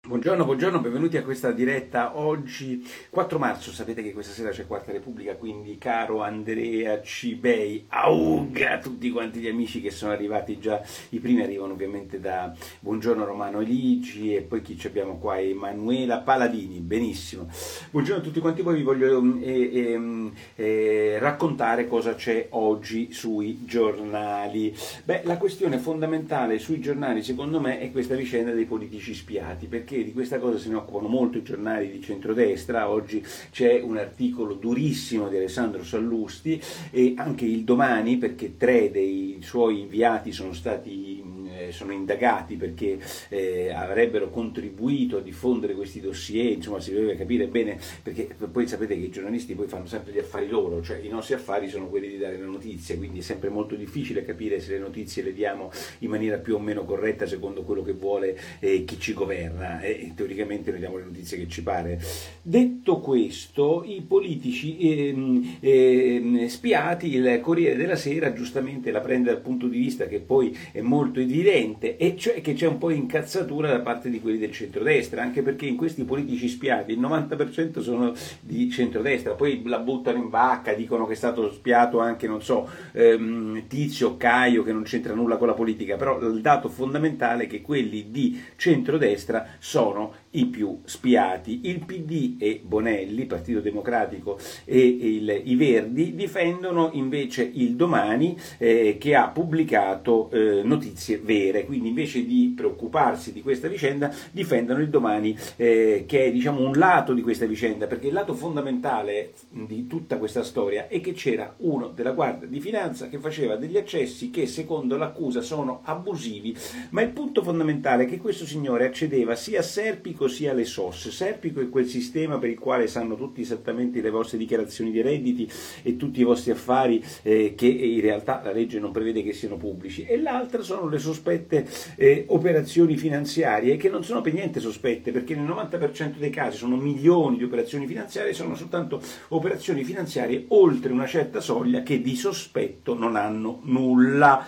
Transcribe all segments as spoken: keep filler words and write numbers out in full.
Buongiorno, buongiorno, benvenuti a questa diretta oggi, quattro marzo, sapete che questa sera c'è Quarta Repubblica, quindi caro Andrea Cibei, auga a tutti quanti gli amici che sono arrivati già, i primi arrivano ovviamente da Buongiorno Romano Eligi e poi chi ci abbiamo qua, Emanuela Paladini, benissimo. Buongiorno a tutti quanti voi, vi voglio eh, eh, eh, raccontare cosa c'è oggi sui giornali. Beh, la questione fondamentale sui giornali secondo me è questa vicenda dei politici spiati, perché di questa cosa se ne occupano molto i giornali di centrodestra. Oggi c'è un articolo durissimo di Alessandro Sallusti e anche il Domani, perché tre dei suoi inviati sono stati eh, sono indagati perché eh, avrebbero contribuito a diffondere questi dossier. Insomma, si deve capire bene, perché poi sapete che i giornalisti poi fanno sempre gli affari loro, cioè i nostri affari sono quelli di dare le notizie, quindi è sempre molto difficile capire se le notizie le diamo in maniera più o meno corretta secondo quello che vuole eh, chi ci governa. E teoricamente noi diamo le notizie che ci pare. Detto questo, i politici ehm, ehm, spiati, il Corriere della Sera giustamente la prende dal punto di vista che poi è molto evidente, e cioè che c'è un po' incazzatura da parte di quelli del centrodestra, anche perché in questi politici spiati il novanta per cento sono di centrodestra, poi la buttano in vacca, dicono che è stato spiato anche, non so, ehm, Tizio, Caio, che non c'entra nulla con la politica, però il dato fondamentale è che quelli di centrodestra sono i più spiati. Il P D e Bonelli, Partito Democratico, e il, i Verdi difendono invece il Domani, eh, che ha pubblicato eh, notizie vere, quindi invece di preoccuparsi di questa vicenda difendono il Domani, eh, che è diciamo un lato di questa vicenda, perché il lato fondamentale di tutta questa storia è che c'era uno della Guardia di Finanza che faceva degli accessi che secondo l'accusa sono abusivi, ma il punto fondamentale è che questo signore accedeva sia a Serpico sia alle S O S. Serpico è quel sistema per il quale sanno tutti esattamente le vostre dichiarazioni di redditi e tutti i vostri affari, eh, che in realtà la legge non prevede che siano pubblici, e l'altra sono le sospette eh, operazioni finanziarie, che non sono per niente sospette, perché nel novanta per cento dei casi sono milioni di operazioni finanziarie, sono soltanto operazioni finanziarie oltre una certa soglia che di sospetto non hanno nulla.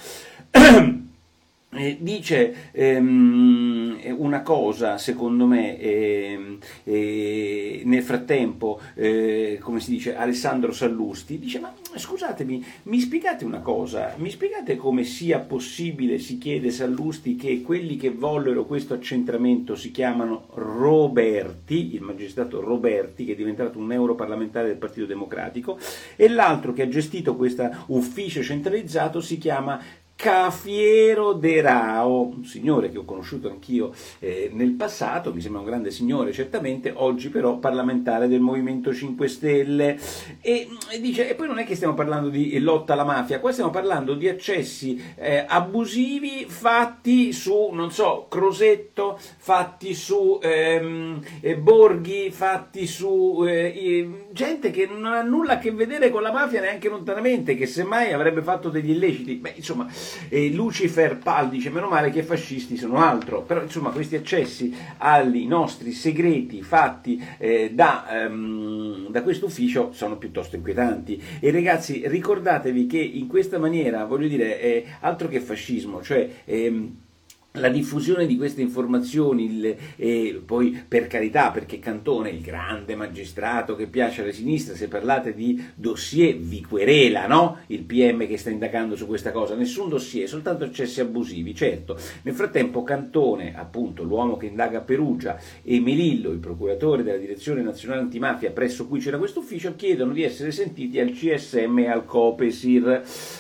Eh, dice ehm, una cosa, secondo me, ehm, eh, nel frattempo, eh, come si dice, Alessandro Sallusti, dice: ma scusatemi, mi spiegate una cosa, mi spiegate come sia possibile, si chiede Sallusti, che quelli che vollero questo accentramento si chiamano Roberti, il magistrato Roberti, che è diventato un europarlamentare del Partito Democratico, e l'altro che ha gestito questo ufficio centralizzato si chiama Cafiero de Rao, un signore che ho conosciuto anch'io eh, nel passato, mi sembra un grande signore certamente, oggi però parlamentare del Movimento cinque Stelle, e, e dice, e poi non è che stiamo parlando di lotta alla mafia, qua stiamo parlando di accessi eh, abusivi fatti su, non so, Crosetto, fatti su ehm, eh, Borghi, fatti su eh, gente che non ha nulla a che vedere con la mafia neanche lontanamente, che semmai avrebbe fatto degli illeciti. Beh, insomma, e Lucifer Pal dice: meno male che i fascisti sono altro. Però insomma questi accessi ai nostri segreti fatti eh, da, ehm, da questo ufficio sono piuttosto inquietanti, e ragazzi ricordatevi che in questa maniera, voglio dire, è altro che fascismo, cioè ehm, la diffusione di queste informazioni, il, e poi per carità, perché Cantone, il grande magistrato che piace alle sinistre, se parlate di dossier vi querela, no? Il P M che sta indagando su questa cosa, nessun dossier, soltanto accessi abusivi, certo. Nel frattempo Cantone, appunto l'uomo che indaga a Perugia, e Melillo, il procuratore della Direzione Nazionale Antimafia presso cui c'era questo ufficio, chiedono di essere sentiti al C S M e al Copesir.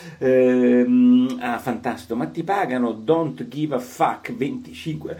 Ehm, ah, fantastico, ma ti pagano, don't give a fuck venticinque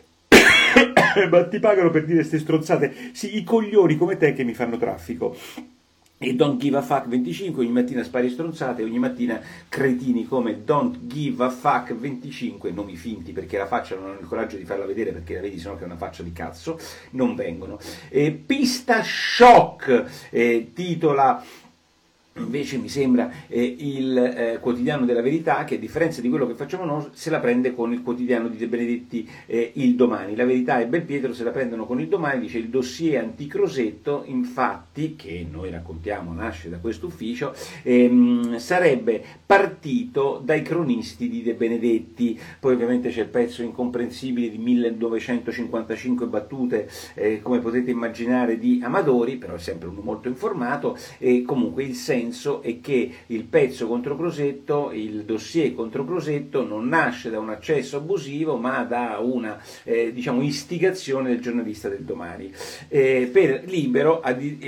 ma ti pagano per dire ste stronzate? Sì, i coglioni come te che mi fanno traffico. E Don't Give a Fuck venticinque, ogni mattina spari stronzate, ogni mattina cretini come Don't Give a Fuck venticinque, nomi finti perché la faccia non hanno il coraggio di farla vedere, perché la vedi sennò che è una faccia di cazzo, non vengono. E Pista Shock eh, titola Invece mi sembra eh, il eh, quotidiano della Verità, che a differenza di quello che facciamo noi, se la prende con il quotidiano di De Benedetti, eh, il Domani. La Verità e Belpietro se la prendono con il Domani, dice il dossier anti-Crosetto, infatti, che noi raccontiamo nasce da questo ufficio, ehm, sarebbe partito dai cronisti di De Benedetti. Poi ovviamente c'è il pezzo incomprensibile di millenovecentocinquantacinque battute, eh, come potete immaginare, di Amadori, però è sempre uno molto informato, e comunque il senso è che il pezzo contro Crosetto, il dossier contro Crosetto, non nasce da un accesso abusivo, ma da una eh, diciamo istigazione del giornalista del Domani. Eh, per Libero a di,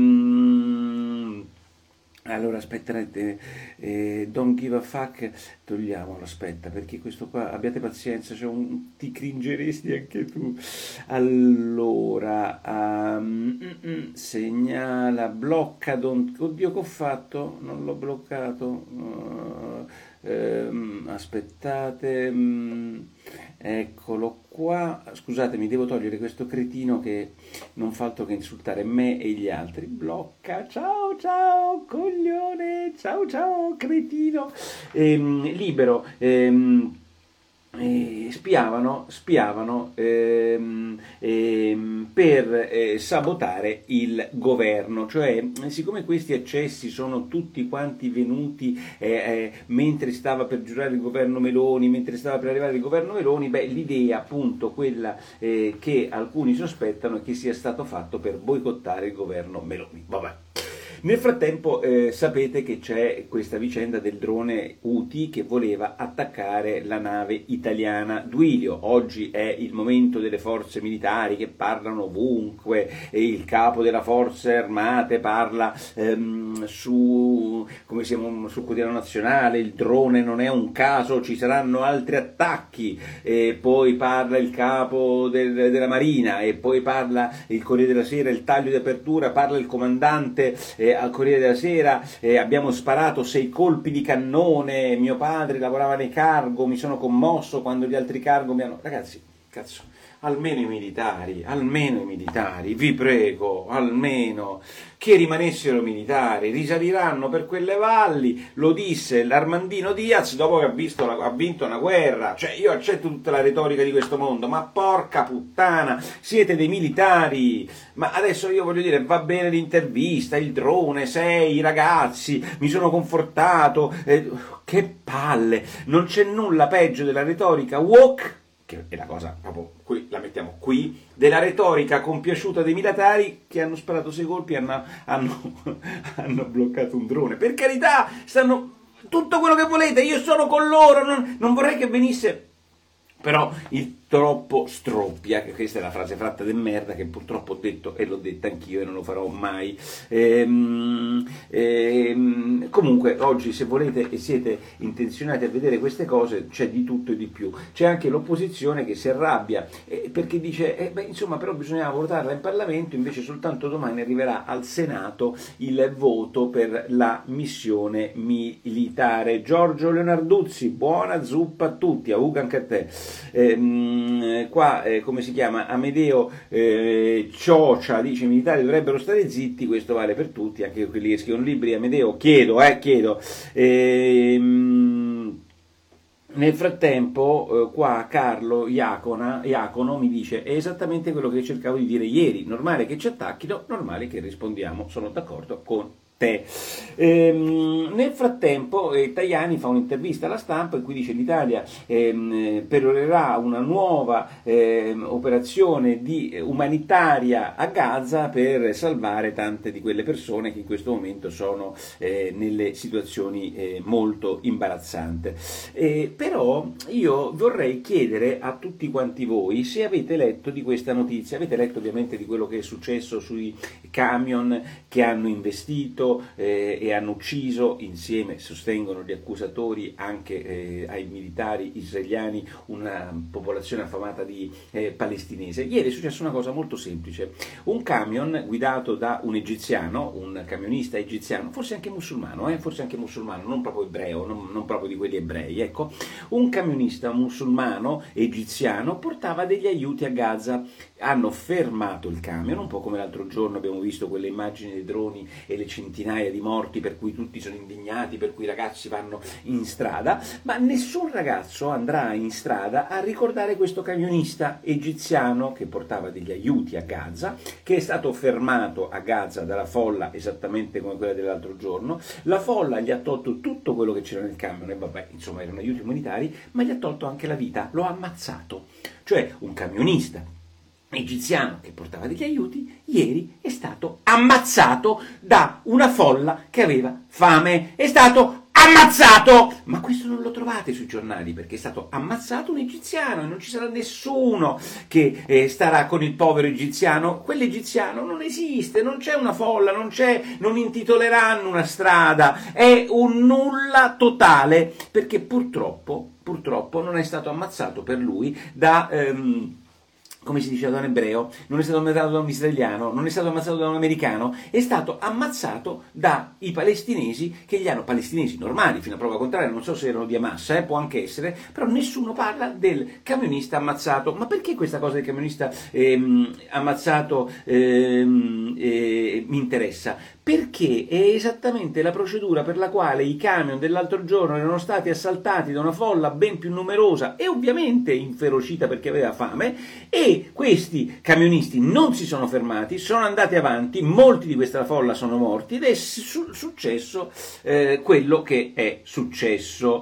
ehm, allora aspettate, eh, don't give a fuck, togliamolo, aspetta, perché questo qua, abbiate pazienza, cioè un, ti cringeresti anche tu. Allora, um, mm, mm, segnala, blocca, don't, oddio che ho fatto, non l'ho bloccato, uh, ehm, aspettate, mm, eccolo qua, scusatemi, devo togliere questo cretino che non fa altro che insultare me e gli altri. Blocca, ciao ciao coglione, ciao ciao cretino. Ehm, libero, ehm, eh, spiavano, spiavano ehm, ehm, per eh, sabotare il governo, cioè siccome questi accessi sono tutti quanti venuti eh, eh, mentre stava per giurare il governo Meloni, mentre stava per arrivare il governo Meloni, beh, l'idea appunto quella eh, che alcuni sospettano è che sia stato fatto per boicottare il governo Meloni. Vabbè. Nel frattempo eh, sapete che c'è questa vicenda del drone Houthi che voleva attaccare la nave italiana Duilio. Oggi è il momento delle forze militari che parlano ovunque, e il capo delle forze armate parla ehm, su, come siamo, sul quotidiano nazionale, il drone non è un caso, ci saranno altri attacchi, e poi parla il capo del, della Marina, e poi parla il Corriere della Sera, il taglio di apertura, parla il comandante eh, al Corriere della Sera, eh, abbiamo sparato sei colpi di cannone, mio padre lavorava nei cargo, mi sono commosso quando gli altri cargo mi hanno... Ragazzi, cazzo, almeno i militari, almeno i militari, vi prego, almeno che rimanessero militari, risaliranno per quelle valli, lo disse l'Armandino Diaz dopo che ha, visto la, ha vinto una guerra. Cioè, io accetto tutta la retorica di questo mondo, ma porca puttana, siete dei militari. Ma adesso io voglio dire, va bene l'intervista, il drone, sei ragazzi, mi sono confortato, eh, che palle, non c'è nulla peggio della retorica woke, che è la cosa proprio, qui la mettiamo qui, della retorica compiaciuta dei militari che hanno sparato sei colpi e hanno, hanno, hanno bloccato un drone. Per carità, stanno tutto quello che volete, io sono con loro, non, non vorrei che venisse... Però il troppo stroppia, che questa è la frase fratta de merda che purtroppo ho detto e l'ho detta anch'io e non lo farò mai. Ehm, ehm, comunque oggi, se volete e siete intenzionati a vedere queste cose, c'è di tutto e di più. C'è anche l'opposizione che si arrabbia eh, perché dice eh, beh, insomma, però bisognava votarla in Parlamento, invece soltanto domani arriverà al Senato il voto per la missione militare. Giorgio Leonarduzzi, buona zuppa a tutti, auga anche a te. Eh, qua eh, come si chiama, Amedeo eh, Ciocia dice i militari dovrebbero stare zitti, questo vale per tutti, anche quelli che scrivono libri. Amedeo, chiedo, eh, chiedo ehm, nel frattempo eh, qua Carlo Iacona, Iacono mi dice è esattamente quello che cercavo di dire ieri, normale che ci attacchino, normale che rispondiamo, sono d'accordo con te. Ehm, nel frattempo eh, Tajani fa un'intervista alla Stampa in cui dice l'Italia ehm, perorerà una nuova ehm, operazione di, eh, umanitaria a Gaza per salvare tante di quelle persone che in questo momento sono eh, nelle situazioni eh, molto imbarazzanti. Eh, però io vorrei chiedere a tutti quanti voi se avete letto di questa notizia, avete letto ovviamente di quello che è successo sui camion che hanno investito Eh, e hanno ucciso insieme, sostengono gli accusatori, anche eh, ai militari israeliani, una popolazione affamata di eh, palestinese. Ieri è successa una cosa molto semplice: un camion guidato da un egiziano, un camionista egiziano, forse anche musulmano, eh, forse anche musulmano, non proprio ebreo, non, non proprio di quelli ebrei, ecco, un camionista musulmano egiziano portava degli aiuti a Gaza. Hanno fermato il camion, un po' come l'altro giorno abbiamo visto quelle immagini dei droni e le centinaia centinaia di morti per cui tutti sono indignati, per cui i ragazzi vanno in strada, ma nessun ragazzo andrà in strada a ricordare questo camionista egiziano che portava degli aiuti a Gaza, che è stato fermato a Gaza dalla folla esattamente come quella dell'altro giorno. La folla gli ha tolto tutto quello che c'era nel camion, e vabbè, insomma erano aiuti umanitari, ma gli ha tolto anche la vita, lo ha ammazzato. Cioè un camionista egiziano che portava degli aiuti ieri è stato ammazzato da una folla che aveva fame, è stato ammazzato, ma questo non lo trovate sui giornali perché è stato ammazzato un egiziano e non ci sarà nessuno che eh, starà con il povero egiziano. Quell'egiziano non esiste, non c'è una folla, non c'è, non intitoleranno una strada, è un nulla totale, perché purtroppo purtroppo non è stato ammazzato per lui da ehm, come si diceva da un ebreo, non è stato ammazzato da un israeliano, non è stato ammazzato da un americano, è stato ammazzato dai palestinesi che gli hanno, palestinesi normali, fino a prova contraria, non so se erano di Hamas, eh, può anche essere, però nessuno parla del camionista ammazzato. Ma perché questa cosa del camionista ehm, ammazzato ehm, eh, mi interessa? Perché è esattamente la procedura per la quale i camion dell'altro giorno erano stati assaltati da una folla ben più numerosa e ovviamente inferocita perché aveva fame, e questi camionisti non si sono fermati, sono andati avanti, molti di questa folla sono morti ed è su- successo eh, quello che è successo.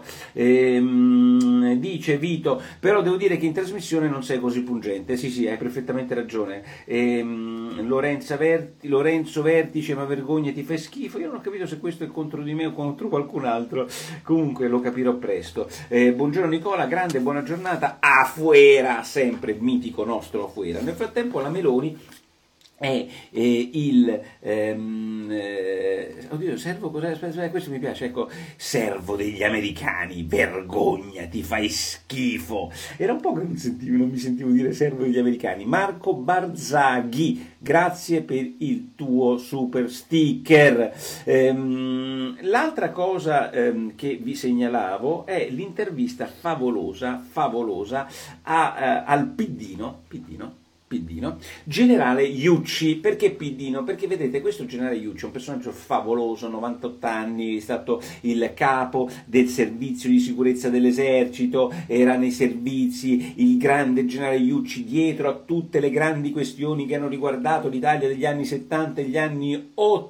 Ehm, dice Vito, però devo dire che in trasmissione non sei così pungente. Sì, sì, hai perfettamente ragione. Ehm, Lorenzo, Verti, Lorenzo Vertice, ma vergogna, ti fai schifo. Io non ho capito se questo è contro di me o contro qualcun altro, comunque lo capirò presto. Eh, buongiorno Nicola, grande, buona giornata. Afuera, sempre mitico nostro Afuera. Nel frattempo la Meloni è eh, il ehm, eh, oddio, servo cos'è? Aspetta, aspetta, questo mi piace, ecco, servo degli americani, vergogna, ti fai schifo. Era un po' che non, sentivo, non mi sentivo dire servo degli americani. Marco Barzaghi, grazie per il tuo super sticker. Ehm, l'altra cosa ehm, che vi segnalavo è l'intervista favolosa, favolosa a, eh, al Piddino, Piddino Piddino, generale Iucci. Perché Piddino? Perché vedete, questo generale Iucci è un personaggio favoloso, novantotto anni, è stato il capo del servizio di sicurezza dell'esercito, era nei servizi, il grande generale Iucci dietro a tutte le grandi questioni che hanno riguardato l'Italia degli anni settanta e gli anni ottanta,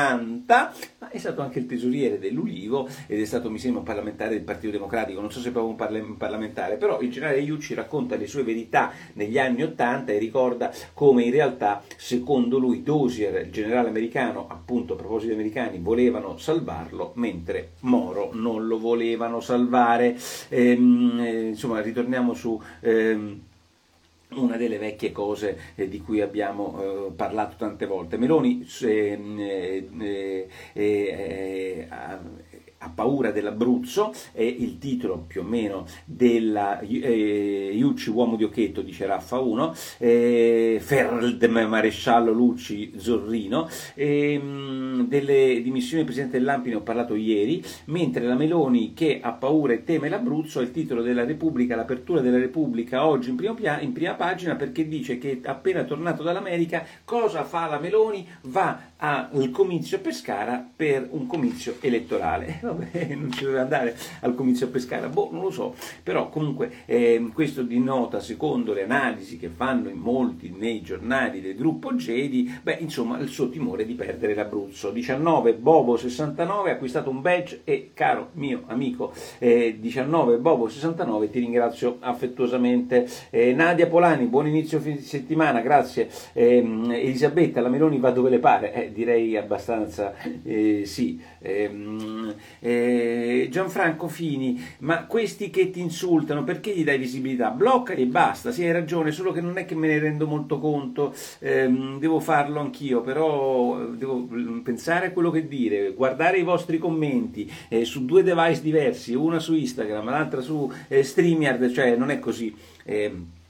ma è stato anche il tesoriere dell'Ulivo ed è stato, mi sembra, un parlamentare del Partito Democratico, non so se proprio un parla- parlamentare, però il generale Iucci racconta le sue verità negli anni ottanta e ricorda come in realtà, secondo lui, Dozier, il generale americano, appunto a proposito degli americani, volevano salvarlo, mentre Moro non lo volevano salvare. Ehm, eh, insomma, ritorniamo su... Ehm, una delle vecchie cose eh, di cui abbiamo eh, parlato tante volte. Meloni eh, eh, eh, eh, ha paura dell'Abruzzo, è il titolo più o meno della eh, Iucci uomo di Occhetto, dice Raffa uno, eh, Ferd maresciallo Lucci Zorrino, eh, delle dimissioni del Presidente dell'A N P I ne ho parlato ieri, mentre la Meloni che ha paura e teme l'Abruzzo è il titolo della Repubblica, l'apertura della Repubblica oggi in prima, pia- in prima pagina, perché dice che appena tornato dall'America cosa fa la Meloni? Va al comizio a Pescara per un comizio elettorale. Vabbè, non ci doveva andare al comizio a Pescara, boh, non lo so, però comunque eh, questo dinota, secondo le analisi che fanno in molti nei giornali del gruppo Gedi, beh, insomma, il suo timore di perdere l'Abruzzo. diciannove Bobo sessantanove ha acquistato un badge e, caro mio amico eh, diciannove Bobo sessantanove, ti ringrazio affettuosamente. eh, Nadia Polani, buon inizio di settimana, grazie. eh, Elisabetta, la Meloni va dove le pare, eh, direi abbastanza eh, sì. eh, Eh, Gianfranco Fini, ma questi che ti insultano, perché gli dai visibilità? Bloccali e basta. Sì, hai ragione, solo che non è che me ne rendo molto conto, ehm, devo farlo anch'io, però devo pensare a quello che dire, guardare i vostri commenti eh, su due device diversi, una su Instagram, l'altra su eh, StreamYard, cioè non è così. Eh,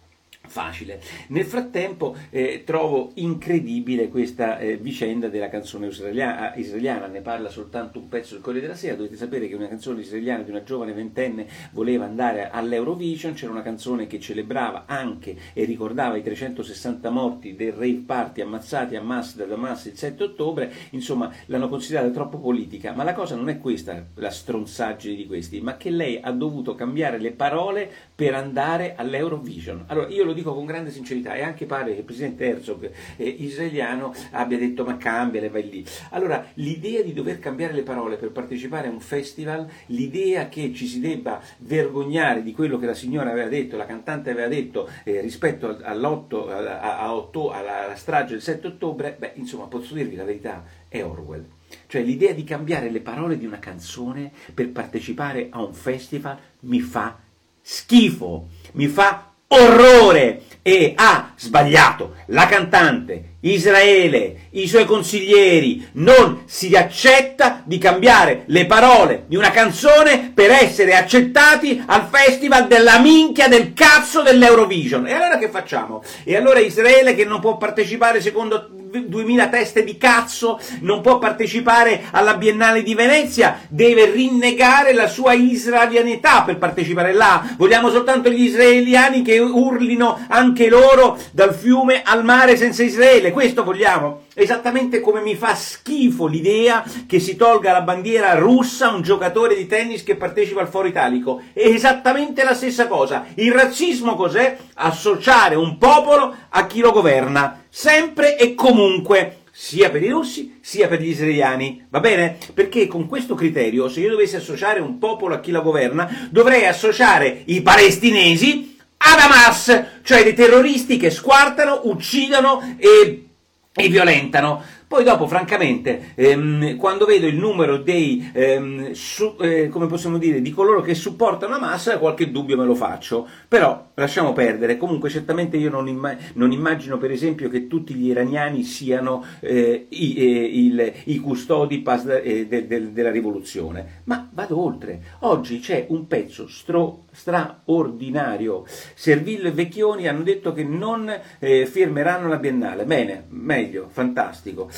facile. Nel frattempo eh, trovo incredibile questa eh, vicenda della canzone israeliana, israeliana, ne parla soltanto un pezzo del Corriere della Sera. Dovete sapere che una canzone israeliana di una giovane ventenne voleva andare all'Eurovision, c'era una canzone che celebrava anche e ricordava i trecentosessanta morti del rave party ammazzati a Hamas da Hamas il sette ottobre, insomma l'hanno considerata troppo politica, ma la cosa non è questa, la stronzaggine di questi, ma che lei ha dovuto cambiare le parole per andare all'Eurovision. Allora io lo dico con grande sincerità, e anche pare che il presidente Herzog eh, israeliano abbia detto ma cambiale, vai lì. Allora l'idea di dover cambiare le parole per partecipare a un festival, l'idea che ci si debba vergognare di quello che la signora aveva detto, la cantante aveva detto eh, rispetto all'otto, a, a, a otto, alla, alla strage del sette ottobre, beh insomma posso dirvi la verità, è Orwell. Cioè l'idea di cambiare le parole di una canzone per partecipare a un festival mi fa schifo, mi fa orrore, e ha sbagliato la cantante, Israele, i suoi consiglieri. Non si accetta di cambiare le parole di una canzone per essere accettati al festival della minchia del cazzo dell'Eurovision. E allora che facciamo? E allora Israele, che non può partecipare secondo duemila teste di cazzo, non può partecipare alla Biennale di Venezia, deve rinnegare la sua israelianità per partecipare là. Vogliamo soltanto gli israeliani che urlino anche loro dal fiume al mare senza Israele, questo vogliamo? Esattamente come mi fa schifo l'idea che si tolga la bandiera russa a un giocatore di tennis che partecipa al Foro Italico. È esattamente la stessa cosa. Il razzismo cos'è? Associare un popolo a chi lo governa, sempre e comunque, sia per i russi sia per gli israeliani, va bene? Perché con questo criterio, se io dovessi associare un popolo a chi lo governa, dovrei associare i palestinesi ad Hamas, cioè dei terroristi che squartano, uccidono e e violentano. Poi dopo, francamente, ehm, quando vedo il numero dei, ehm, su, eh, come possiamo dire, di coloro che supportano Hamas, qualche dubbio me lo faccio, però lasciamo perdere. Comunque certamente io non, imma- non immagino per esempio che tutti gli iraniani siano eh, i, eh, il, i custodi pas- eh, de- de- della rivoluzione, ma vado oltre. Oggi c'è un pezzo stro- straordinario. Servillo e Vecchioni hanno detto che non eh, firmeranno la Biennale. Bene, meglio, fantastico.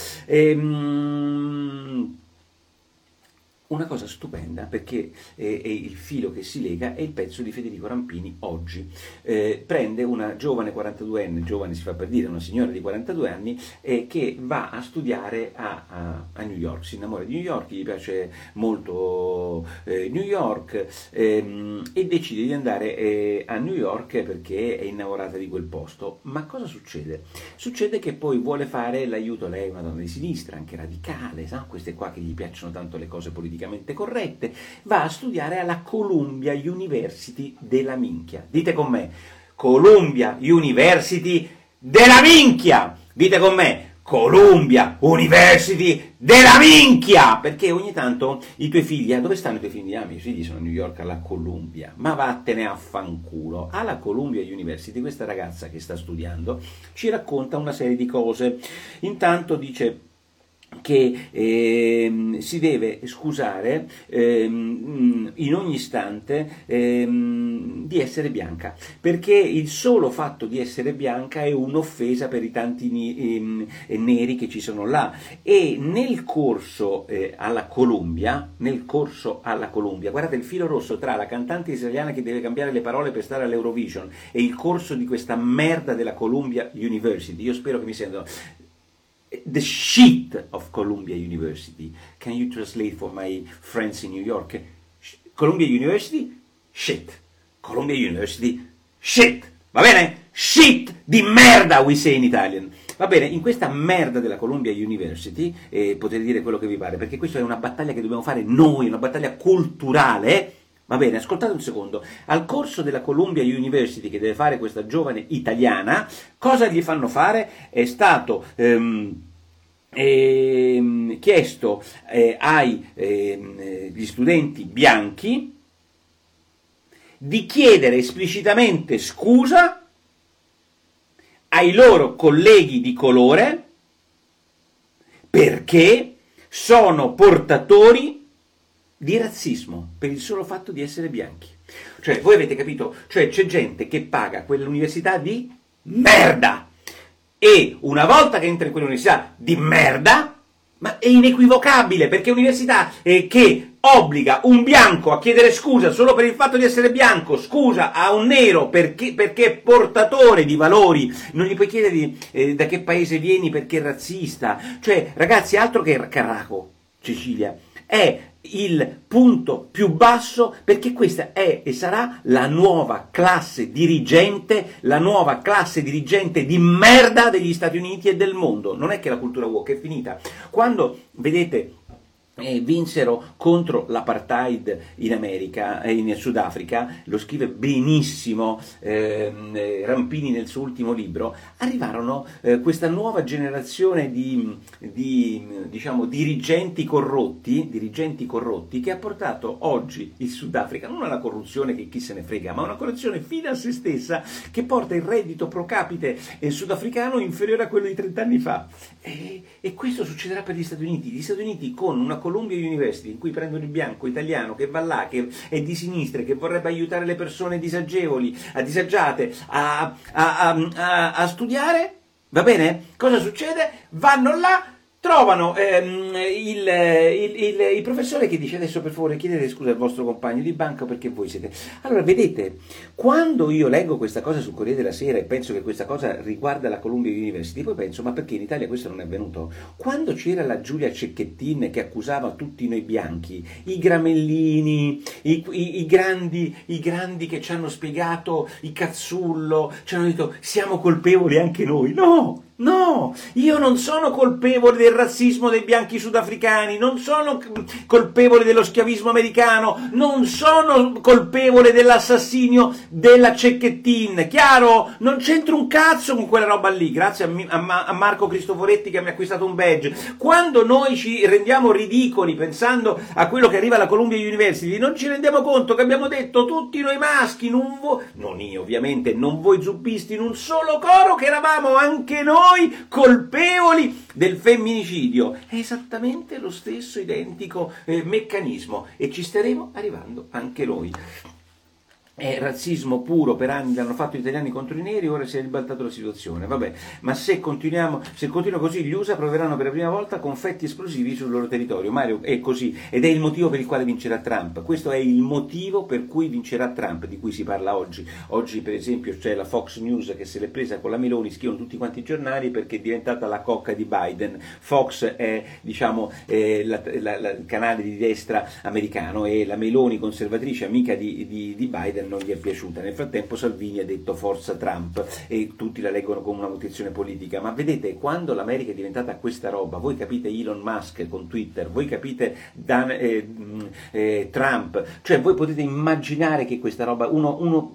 Ehm, una cosa stupenda, perché eh, è il filo che si lega, è il pezzo di Federico Rampini oggi. Eh, prende una giovane quarantaduenne, giovane si fa per dire, una signora di quarantadue anni, eh, che va a studiare a, a, a New York, si innamora di New York, gli piace molto eh, New York, ehm, e decide di andare eh, a New York perché è innamorata di quel posto. Ma cosa succede? Succede che poi vuole fare l'aiuto, lei è una donna di sinistra, anche radicale, sa? Queste qua che gli piacciono tanto le cose politiche corrette, va a studiare alla Columbia University della minchia. Dite con me, Columbia University della minchia! Dite con me, Columbia University della minchia! Perché ogni tanto i tuoi figli, ah, dove stanno i tuoi figli? Ah, i miei figli sono a New York alla Columbia. Ma vattene a fanculo. Alla Columbia University questa ragazza che sta studiando ci racconta una serie di cose. Intanto dice che eh, si deve scusare eh, in ogni istante eh, di essere bianca, perché il solo fatto di essere bianca è un'offesa per i tanti ni- eh, neri che ci sono là. E nel corso eh, alla Columbia, nel corso alla Columbia, guardate il filo rosso tra la cantante israeliana che deve cambiare le parole per stare all'Eurovision e il corso di questa merda della Columbia University. Io spero che mi sentano. The shit of Columbia University. Can you translate for my friends in New York? Columbia University, shit. Columbia University, shit. Va bene? Shit di merda, we say in Italian. Va bene, in questa merda della Columbia University, eh, potete dire quello che vi pare, perché questa è una battaglia che dobbiamo fare noi, una battaglia culturale. Va bene, ascoltate un secondo. Al corso della Columbia University che deve fare questa giovane italiana, cosa gli fanno fare? È stato ehm, ehm, chiesto eh, ai ehm, gli studenti bianchi di chiedere esplicitamente scusa ai loro colleghi di colore perché sono portatori di razzismo per il solo fatto di essere bianchi. Cioè, voi avete capito? Cioè, c'è gente che paga quell'università di merda. E una volta che entra in quell'università di merda, ma è inequivocabile, perché è un'università eh, che obbliga un bianco a chiedere scusa solo per il fatto di essere bianco, scusa a un nero perché, perché è portatore di valori, non gli puoi chiedere di, eh, da che paese vieni perché è razzista. Cioè, ragazzi, altro che Caraco, Cecilia, è il punto più basso, perché questa è e sarà la nuova classe dirigente, la nuova classe dirigente di merda degli Stati Uniti e del mondo. Non è che la cultura woke è finita. Quando, vedete, Eh, vinsero contro l'apartheid in America, eh, in Sudafrica, lo scrive benissimo ehm, eh, Rampini nel suo ultimo libro, arrivarono eh, questa nuova generazione di, di diciamo, dirigenti corrotti, dirigenti corrotti che ha portato oggi il Sudafrica non alla corruzione che chi se ne frega, ma a una corruzione fine a se stessa che porta il reddito pro capite eh, sudafricano inferiore a quello di trent'anni fa. E, e questo succederà per gli Stati Uniti. Gli Stati Uniti con una Columbia University in cui prendono il bianco italiano che va là, che è di sinistra, che vorrebbe aiutare le persone disagevoli, a disagiate a, a, a, a, a studiare, va bene? Cosa succede? Vanno là, trovano ehm, il, il, il, il professore che dice: adesso per favore chiedete scusa al vostro compagno di banco perché voi siete... Allora vedete, quando io leggo questa cosa sul Corriere della Sera e penso che questa cosa riguarda la Columbia University, poi penso: ma perché in Italia questo non è avvenuto? Quando c'era la Giulia Cecchettin che accusava tutti noi bianchi, i Gramellini, i, i, i, grandi, i grandi che ci hanno spiegato, i Cazzullo, ci hanno detto siamo colpevoli anche noi, no! No, io non sono colpevole del razzismo dei bianchi sudafricani, non sono colpevole dello schiavismo americano, non sono colpevole dell'assassinio della Cecchettin, chiaro? Non c'entro un cazzo con quella roba lì, grazie a, a, a Marco Cristoforetti che mi ha acquistato un badge. Quando noi ci rendiamo ridicoli pensando a quello che arriva alla Columbia University, non ci rendiamo conto che abbiamo detto tutti noi maschi, non, vo- non io ovviamente, non voi zuppisti, in un solo coro che eravamo anche noi colpevoli del femminicidio. È esattamente lo stesso identico eh, meccanismo e ci staremo arrivando anche noi. È razzismo puro, per anni l'hanno fatto gli italiani contro i neri, ora si è ribaltata la situazione, vabbè, ma se continuiamo, se continua così gli U S A proveranno per la prima volta confetti esplosivi sul loro territorio. Mario, è così, ed è il motivo per il quale vincerà Trump, questo è il motivo per cui vincerà Trump, di cui si parla oggi. Oggi per esempio c'è la Fox News che se l'è presa con la Meloni, scrivono tutti quanti i giornali perché è diventata la cocca di Biden. Fox è, diciamo, eh, la, la, la, il canale di destra americano e la Meloni, conservatrice, amica di, di, di Biden, non gli è piaciuta. Nel frattempo Salvini ha detto forza Trump e tutti la leggono come una motivazione politica, ma vedete, quando l'America è diventata questa roba, voi capite Elon Musk con Twitter, voi capite Dan, eh, eh, Trump, cioè voi potete immaginare che questa roba, uno, uno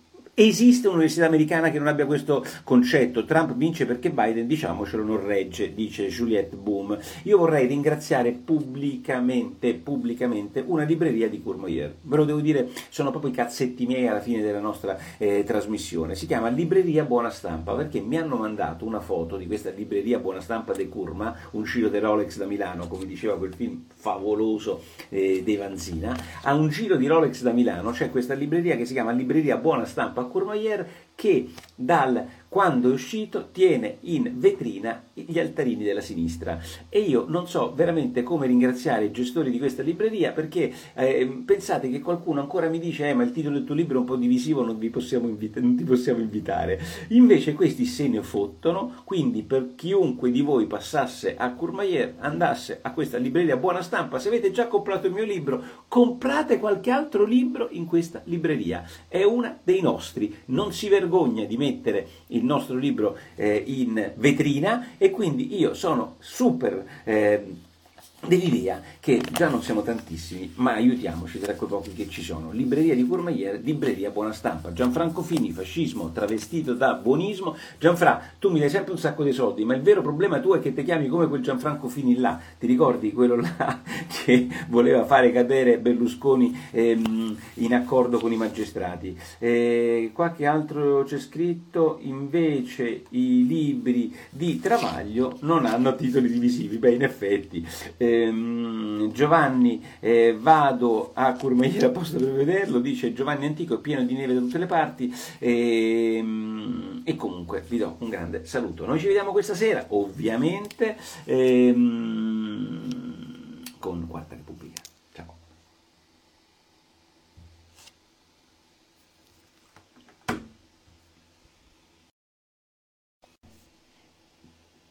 esiste un'università americana che non abbia questo concetto. Trump vince perché Biden, diciamocelo, non regge, dice Juliette Boom. Io vorrei ringraziare pubblicamente, pubblicamente una libreria di Courmayeur. Ve lo devo dire, sono proprio i cazzetti miei alla fine della nostra eh, trasmissione. Si chiama Libreria Buona Stampa perché mi hanno mandato una foto di questa libreria Buona Stampa de Curma, un giro di Rolex da Milano, come diceva quel film favoloso eh, dei Vanzina. A un giro di Rolex da Milano c'è questa libreria che si chiama Libreria Buona Stampa Courmayeur, che dal quando è uscito tiene in vetrina gli altarini della sinistra, e io non so veramente come ringraziare i gestori di questa libreria, perché eh, pensate che qualcuno ancora mi dice eh, ma il titolo del tuo libro è un po' divisivo, non, vi possiamo invita- non ti possiamo invitare. Invece questi se ne fottono, quindi per chiunque di voi passasse a Courmayeur, andasse a questa libreria Buona Stampa, se avete già comprato il mio libro, comprate qualche altro libro in questa libreria, è una dei nostri, non si vergogna di mettere il nostro libro eh, in vetrina, e quindi io sono super eh, dell'idea che già non siamo tantissimi, ma aiutiamoci tra quei pochi che ci sono. Libreria di Courmayeur, libreria Buona Stampa. Gianfranco Fini, fascismo travestito da buonismo. Gianfra, tu mi dai sempre un sacco di soldi, ma il vero problema tuo è che ti chiami come quel Gianfranco Fini là, ti ricordi quello là che voleva fare cadere Berlusconi ehm, in accordo con i magistrati. Eh, qualche altro c'è scritto, invece i libri di Travaglio non hanno titoli divisivi. Beh, in effetti eh, ehm, Giovanni, eh, vado a Courmayeur apposta per vederlo, dice Giovanni Antico, è pieno di neve da tutte le parti, ehm, e comunque vi do un grande saluto. Noi ci vediamo questa sera, ovviamente, ehm, con Quarta Repubblica.